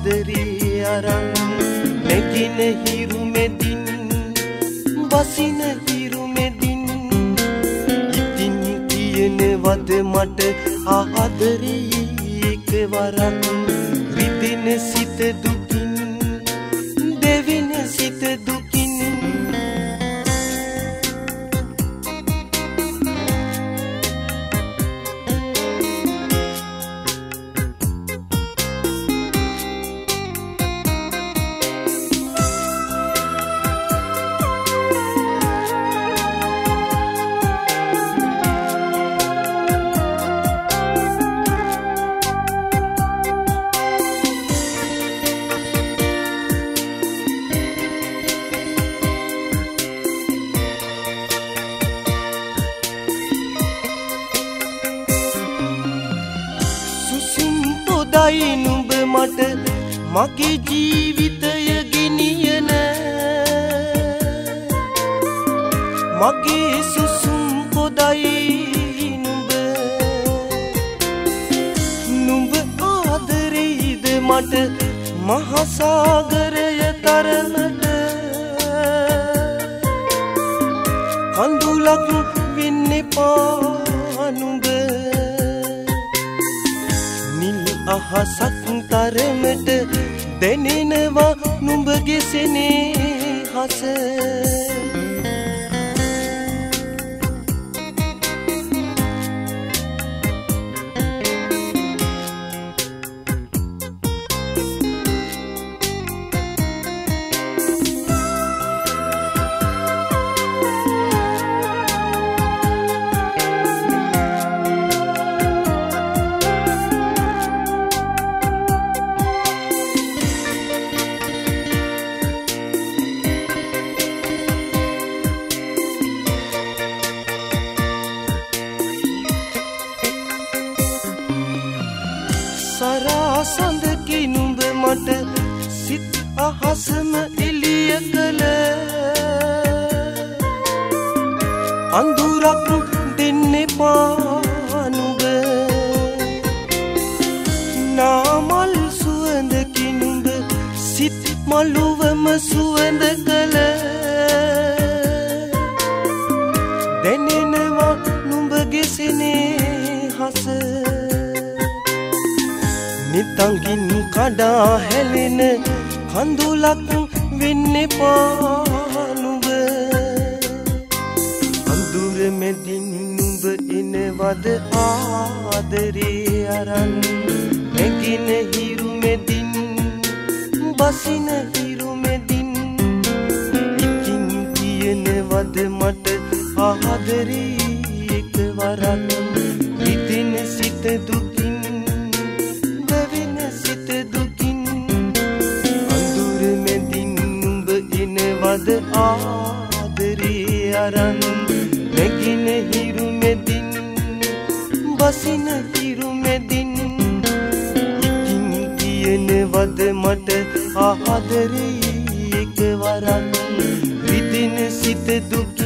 ආදරේ අරන් නැගින හිරු මෙදින් බසින හිරු මෙදින් ඉතින් කියනවද මට ආදරේ එකවරක් රිදෙන සිත දුකින් දෙවින සිත දුකින් දයි නුඹ මට මගේ ජීවිතය ගෙනියන මගේ සුසුම් පොදයි නුඹ ආදරෙයිද මට මහසාගරය තරමට කඳුලක් වෙන්න එපා නුඹ අහසක් තරමට දැනෙනවා නුඹගේ සෙනෙහස සරාසඳකි නුඹ මට සිත් අහසම එළිය කළ අඳුරක් දෙන්න එපා නුඹ නාමල් සුවඳකි නුඹ සිත් මළුවම සුවඳ කළ දැනෙනවා නුඹගේ සෙනෙහස නිතංගින් කඩා හැලෙන කඳුලක් වෙන්න එපා නුඹ අඳුර මැදින් නුඹ එනවද ආදරේ අරන් නැගින හිරු මෙදින් බසින හිරු මෙදින් ඉතින් කියනවද මට ආදරේ එකවරක් රිදෙන සිත දුකින් වද ආදරේ අරන් නැගින හිරු මෙදින් බසින හිරු මෙදින් ඉතින් කියනවද මට ආදරේ එකවරක් රිදෙන සිත දුක්